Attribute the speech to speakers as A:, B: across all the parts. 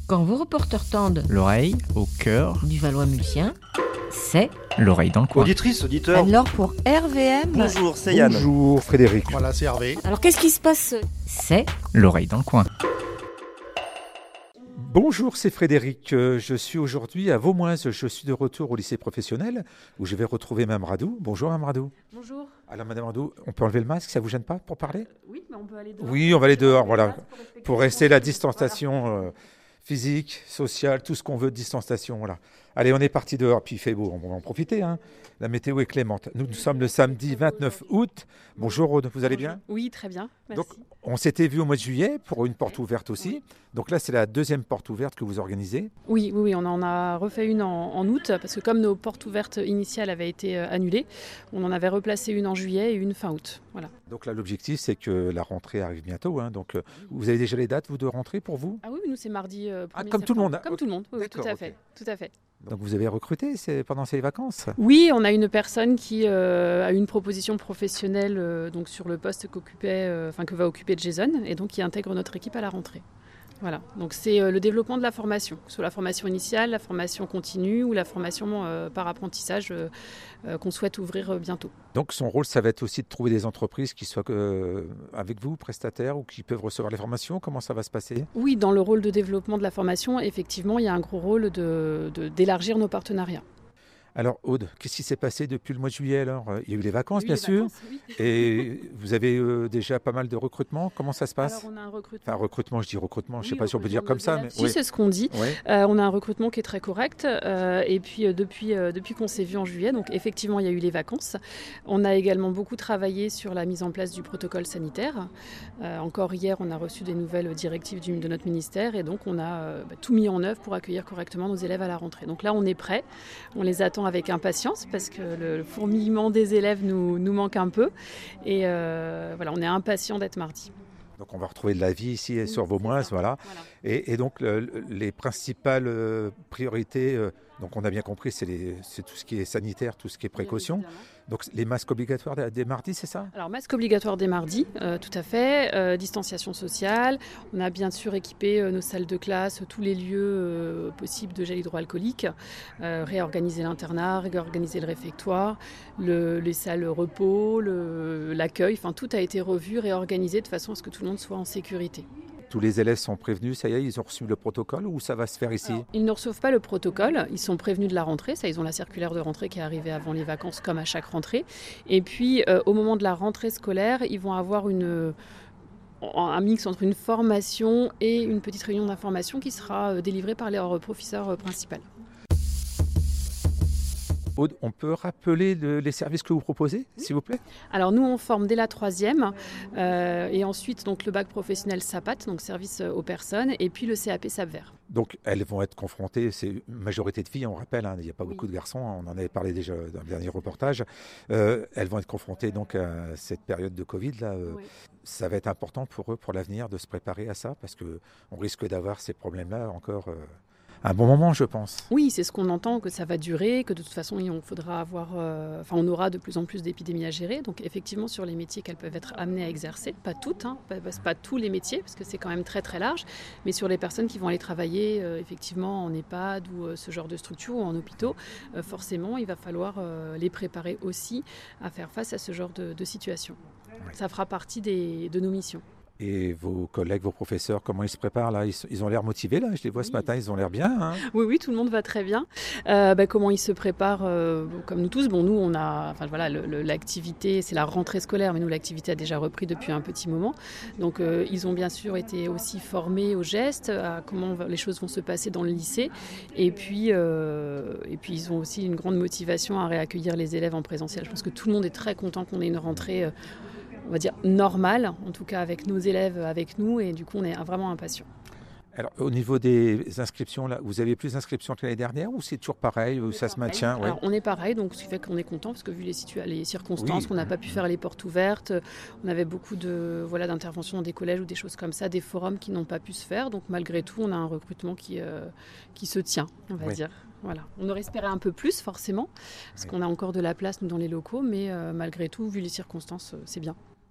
A: Quand vos reporters tendent
B: L'oreille au cœur
A: du Valois-Mulsien, c'est
B: l'oreille dans le coin.
C: Auditrice, auditeur.
A: alors pour RVM.
C: Bonjour, c'est Yann.
D: Bonjour Frédéric.
E: Voilà, c'est Hervé.
A: Alors qu'est-ce qui se passe? C'est
B: L'oreille dans le coin.
D: Bonjour, c'est Frédéric. Je suis aujourd'hui à Vaumoise. Je suis de retour au lycée professionnel où je vais retrouver Mme Radou. Bonjour Mme Radou.
F: Bonjour.
D: Alors Mme Radou, on peut enlever le masque, ça vous gêne pas pour parler?
F: Oui, mais on peut aller dehors.
D: Oui, on va aller dehors, voilà. Pour rester la distanciation physique, sociale, tout ce qu'on veut de distanciation, voilà. Allez, on est parti dehors, puis il fait beau, on va en profiter, hein. La météo est clémente. Nous sommes le samedi 29 août. Bonjour Aude, vous allez bien?
F: Oui, très bien, merci.
D: Donc, on s'était vu au mois de juillet pour une porte ouverte aussi. Donc là, c'est la deuxième porte ouverte que vous organisez.
F: Oui, on en a refait une en août, parce que comme nos portes ouvertes initiales avaient été annulées, on en avait replacé une en juillet et une fin août. Voilà.
D: Donc là, l'objectif, c'est que la rentrée arrive bientôt, hein. Donc, vous avez déjà les dates, vous, de rentrée pour vous?
F: Ah oui, nous c'est mardi 1er
D: comme tout le monde, hein.
F: Comme tout le monde, oui, tout
D: D'accord,
F: à fait, tout à fait.
D: Donc vous avez recruté pendant ces vacances?
F: Oui, on a une personne qui a eu une proposition professionnelle donc sur le poste que va occuper Jason, et donc qui intègre notre équipe à la rentrée. Voilà, donc c'est le développement de la formation, que ce soit la formation initiale, la formation continue ou la formation par apprentissage qu'on souhaite ouvrir bientôt.
D: Donc son rôle, ça va être aussi de trouver des entreprises qui soient avec vous, prestataires, ou qui peuvent recevoir les formations. Comment ça va se passer?
F: Oui, dans le rôle de développement de la formation, effectivement, il y a un gros rôle d'élargir nos partenariats.
D: Alors Aude, qu'est-ce qui s'est passé depuis le mois de juillet alors? Il y a eu les vacances,
F: Oui,
D: bien
F: les
D: sûr.
F: vacances, oui.
D: Et vous avez déjà pas mal de recrutements. Comment ça se passe?
F: Alors on a un recrutement.
D: Enfin, recrutement, je dis recrutement, je ne sais
F: Oui,
D: pas si on peut dire
F: recrutement
D: comme
F: de
D: ça.
F: nos
D: Mais
F: élèves. Si, c'est ce qu'on dit.
D: Oui.
F: On a un recrutement qui est très correct. Et puis depuis qu'on s'est vu en juillet, donc effectivement, il y a eu les vacances. On a également beaucoup travaillé sur la mise en place du protocole sanitaire. Encore hier, on a reçu des nouvelles directives de notre ministère, et donc on a tout mis en œuvre pour accueillir correctement nos élèves à la rentrée. Donc là, on est prêts. On les attend avec impatience parce que le fourmillement des élèves nous manque un peu. Et voilà, on est impatients d'être mardi.
D: Donc on va retrouver de la vie ici sur Vaumoise, voilà. Et donc les principales priorités, donc on a bien compris, c'est tout ce qui est sanitaire, tout ce qui est précaution. Donc les masques obligatoires dès mardi, c'est ça?
F: Alors masque obligatoire dès mardi, tout à fait, distanciation sociale. On a bien sûr équipé nos salles de classe, tous les lieux possibles de gel hydroalcoolique, réorganiser l'internat, réorganiser le réfectoire, les salles repos, l'accueil, enfin tout a été revu, réorganisé de façon à ce que tout le monde soit en sécurité.
D: Tous les élèves sont prévenus, ça y est, ils ont reçu le protocole, ou ça va se faire ici?
F: Alors, ils ne reçoivent pas le protocole, ils sont prévenus de la rentrée, ça ils ont la circulaire de rentrée qui est arrivée avant les vacances comme à chaque rentrée. Et puis au moment de la rentrée scolaire, ils vont avoir un mix entre une formation et une petite réunion d'information qui sera délivrée par leur professeur principal.
D: Aude, on peut rappeler les services que vous proposez, s'il vous plaît?
F: Alors nous, on forme dès la 3e et ensuite donc, le bac professionnel SAPAT, donc service aux personnes, et puis le CAP SAPVER.
D: Donc elles vont être confrontées, c'est une majorité de filles, on rappelle, hein, il n'y a pas beaucoup de garçons, on en avait parlé déjà dans le dernier reportage. Elles vont être confrontées donc à cette période de Covid là. Ça va être important pour eux, pour l'avenir, de se préparer à ça, parce qu'on risque d'avoir ces problèmes-là encore un bon moment, je pense.
F: Oui, c'est ce qu'on entend, que ça va durer, que de toute façon, on aura de plus en plus d'épidémies à gérer. Donc effectivement, sur les métiers qu'elles peuvent être amenées à exercer, pas toutes, pas tous les métiers, parce que c'est quand même très très large, mais sur les personnes qui vont aller travailler effectivement en EHPAD ou ce genre de structure ou en hôpitaux, forcément, il va falloir les préparer aussi à faire face à ce genre de situation. Oui. Ça fera partie de nos missions.
D: Et vos collègues, vos professeurs, comment ils se préparent là? Ils ont l'air motivés là, je les vois ce matin, ils ont l'air bien. Hein?
F: Oui, tout le monde va très bien. Comment ils se préparent comme nous tous. Bon, nous, on a, l'activité, c'est la rentrée scolaire, mais nous, l'activité a déjà repris depuis un petit moment. Donc, ils ont bien sûr été aussi formés aux gestes, à comment les choses vont se passer dans le lycée. Et puis ils ont aussi une grande motivation à réaccueillir les élèves en présentiel. Je pense que tout le monde est très content qu'on ait une rentrée on va dire normale, en tout cas avec nos élèves avec nous, et du coup on est vraiment impatients.
D: Alors au niveau des inscriptions, là, vous avez plus d'inscriptions que l'année dernière ou c'est toujours pareil, ou ça se maintient?
F: Alors, on est pareil, donc ce qui fait qu'on est content, parce que vu les circonstances, qu'on n'a pas pu faire les portes ouvertes, on avait beaucoup d'interventions dans des collèges ou des choses comme ça, des forums qui n'ont pas pu se faire, donc malgré tout on a un recrutement qui se tient, on va dire. Voilà. On aurait espéré un peu plus forcément, parce qu'on a encore de la place nous, dans les locaux, mais malgré tout, vu les circonstances, c'est bien.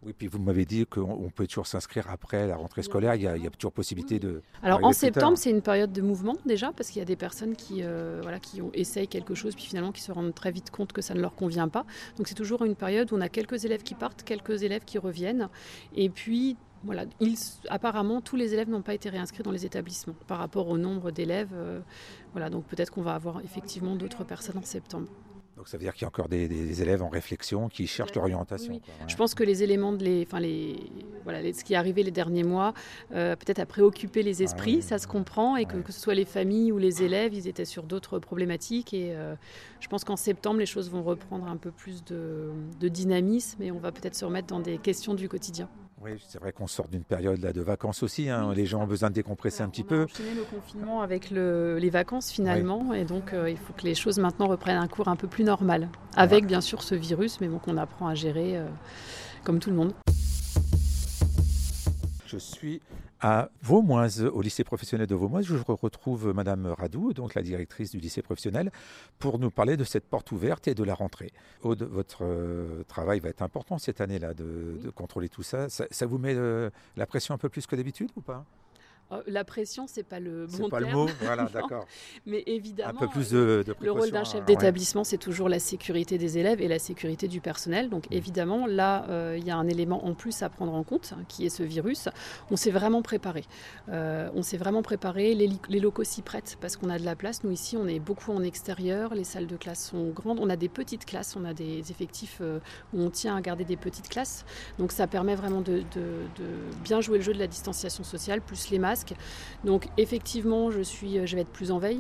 D: Oui, puis vous m'avez dit qu'on peut toujours s'inscrire après la rentrée scolaire. Il y a toujours possibilité de.
F: Alors en septembre, c'est une période de mouvement déjà, parce qu'il y a des personnes qui essayent quelque chose, puis finalement qui se rendent très vite compte que ça ne leur convient pas. Donc c'est toujours une période où on a quelques élèves qui partent, quelques élèves qui reviennent. Et puis voilà, apparemment tous les élèves n'ont pas été réinscrits dans les établissements par rapport au nombre d'élèves. Donc peut-être qu'on va avoir effectivement d'autres personnes en septembre.
D: Donc ça veut dire qu'il y a encore des élèves en réflexion qui cherchent l'orientation.
F: Oui.
D: Quoi, ouais.
F: Je pense que les éléments, ce qui est arrivé les derniers mois, peut-être a préoccupé les esprits, ça se comprend, et que ce soit les familles ou les élèves, ils étaient sur d'autres problématiques. Et je pense qu'en septembre, les choses vont reprendre un peu plus de dynamisme et on va peut-être se remettre dans des questions du quotidien.
D: Oui, c'est vrai qu'on sort d'une période là, de vacances aussi. Les gens ont besoin de décompresser un petit peu.
F: On a enchaîné le confinement avec les vacances finalement. Et donc il faut que les choses maintenant reprennent un cours un peu plus normal. Avec bien sûr ce virus, mais qu'on apprend à gérer comme tout le monde.
D: Je suis à Vaumoise, au lycée professionnel de Vaumoise. Je retrouve Madame Radou, donc la directrice du lycée professionnel, pour nous parler de cette porte ouverte et de la rentrée. Aude, votre travail va être important cette année-là de contrôler tout ça. Ça vous met la pression un peu plus que d'habitude ou pas ?
F: La pression, c'est pas le bon terme.
D: C'est pas le mot, voilà, d'accord.
F: Mais évidemment,
D: un peu plus de
F: le rôle d'un chef d'établissement, c'est toujours la sécurité des élèves et la sécurité du personnel. Donc évidemment, là, il y a un élément en plus à prendre en compte, qui est ce virus. On s'est vraiment préparé. Les locaux s'y prêtent parce qu'on a de la place. Nous, ici, on est beaucoup en extérieur. Les salles de classe sont grandes. On a des petites classes. On a des effectifs où on tient à garder des petites classes. Donc ça permet vraiment de bien jouer le jeu de la distanciation sociale, plus les masques. Donc effectivement, je vais être plus en veille.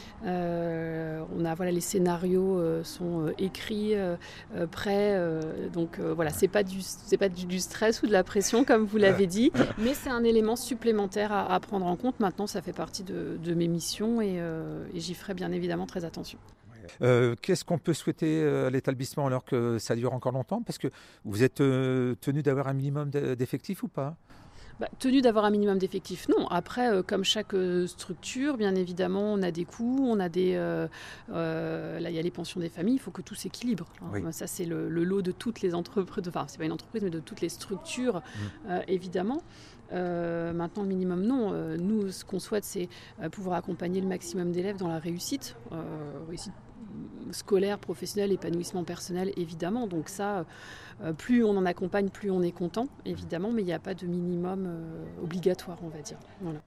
F: Les scénarios sont écrits, prêts. C'est pas du stress ou de la pression comme vous l'avez dit, mais c'est un élément supplémentaire à prendre en compte. Maintenant, ça fait partie de mes missions et j'y ferai bien évidemment très attention.
D: Qu'est-ce qu'on peut souhaiter à l'établissement alors que ça dure encore longtemps ? Parce que vous êtes tenu d'avoir un minimum d'effectifs ou pas ?
F: Tenu d'avoir un minimum d'effectifs, non. Après, comme chaque structure, bien évidemment, on a des coûts, on a là, il y a les pensions des familles, il faut que tout s'équilibre. Oui. Ça, c'est le lot de toutes les entreprises, c'est pas une entreprise, mais de toutes les structures, évidemment. Maintenant, le minimum, non. Nous, ce qu'on souhaite, c'est pouvoir accompagner le maximum d'élèves dans la réussite scolaire, professionnelle, épanouissement personnel, évidemment. Donc ça, plus on en accompagne, plus on est content, évidemment, mais il n'y a pas de minimum obligatoire, on va dire. Voilà.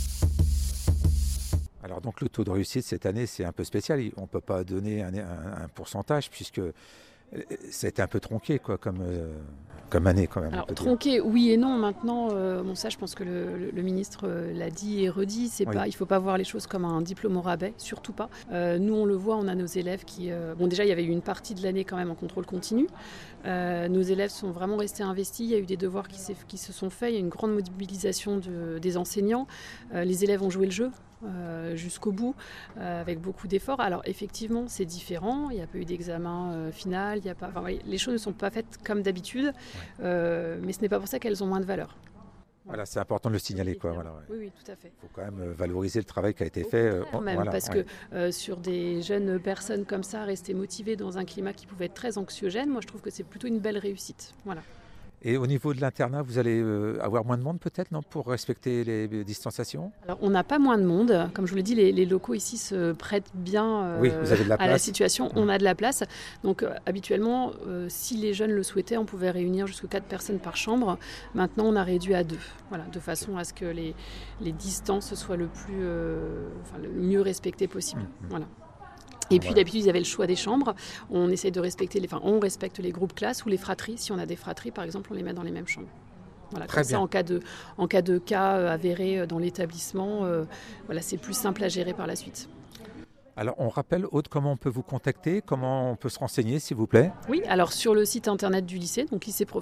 D: Alors donc le taux de réussite cette année, c'est un peu spécial. On ne peut pas donner un pourcentage puisque c'était un peu tronqué comme année quand même.
F: Alors tronqué, oui et non. Maintenant, ça, je pense que le ministre l'a dit et redit. Il ne faut pas voir les choses comme un diplôme au rabais, surtout pas. Nous, on le voit, on a nos élèves qui... déjà, il y avait eu une partie de l'année quand même en contrôle continu. Nos élèves sont vraiment restés investis. Il y a eu des devoirs qui se sont faits. Il y a une grande mobilisation des enseignants. Les élèves ont joué le jeu. Jusqu'au bout, avec beaucoup d'efforts. Alors effectivement, c'est différent. Il n'y a pas eu d'examen final. Les choses ne sont pas faites comme d'habitude, mais ce n'est pas pour ça qu'elles ont moins de valeur.
D: Voilà, c'est important de le signaler.
F: Oui, tout à fait.
D: Il faut quand même valoriser le travail qui a été fait.
F: Parce que sur des jeunes personnes comme ça, rester motivées dans un climat qui pouvait être très anxiogène, moi je trouve que c'est plutôt une belle réussite. Voilà.
D: Et au niveau de l'internat, vous allez avoir moins de monde peut-être, non, pour respecter les distanciations ?
F: Alors, on n'a pas moins de monde. Comme je vous l'ai dit, les locaux ici se prêtent bien
D: vous avez de la place.
F: À la situation. On a de la place. Donc, habituellement, si les jeunes le souhaitaient, on pouvait réunir jusqu'à 4 personnes par chambre. Maintenant, on a réduit à 2. Voilà, de façon à ce que les distances soient le mieux respectées possible. Voilà. Et puis d'habitude, ils avaient le choix des chambres. On essaye de respecter on respecte les groupes classes ou les fratries. Si on a des fratries, par exemple, on les met dans les mêmes chambres. Voilà,
D: Très bien.
F: Ça, en cas de cas avérés dans l'établissement, c'est plus simple à gérer par la suite.
D: Alors, on rappelle, Aude, comment on peut vous contacter, comment on peut se renseigner, s'il vous plaît ?
F: Oui, alors sur le site internet du lycée, donc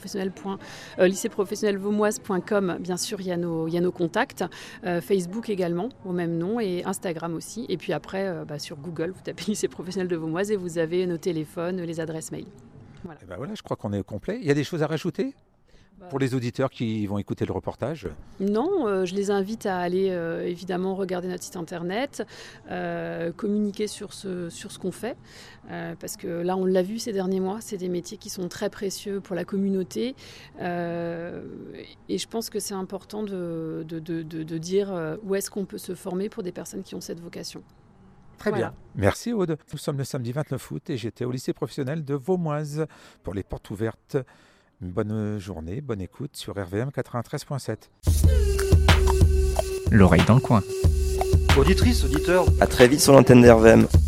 F: lycéeprofessionnelvaumoise.com, bien sûr, il y a nos contacts, Facebook également, au même nom, et Instagram aussi. Et puis après, sur Google, vous tapez lycée professionnel de Vaumoise et vous avez nos téléphones, les adresses mail.
D: Voilà. Je crois qu'on est complet. Il y a des choses à rajouter ? Pour les auditeurs qui vont écouter le reportage?
F: Non, je les invite à aller évidemment regarder notre site internet, communiquer sur ce qu'on fait, parce que là on l'a vu ces derniers mois, c'est des métiers qui sont très précieux pour la communauté, et je pense que c'est important de dire où est-ce qu'on peut se former pour des personnes qui ont cette vocation.
D: Très
F: Voilà.
D: bien. Merci Aude. Nous sommes le samedi 29 août et j'étais au lycée professionnel de Vaumoise pour les portes ouvertes. Une bonne journée, bonne écoute sur RVM 93.7.
B: L'oreille dans le coin.
C: Auditrice, auditeur,
E: À très vite sur l'antenne d'RVM.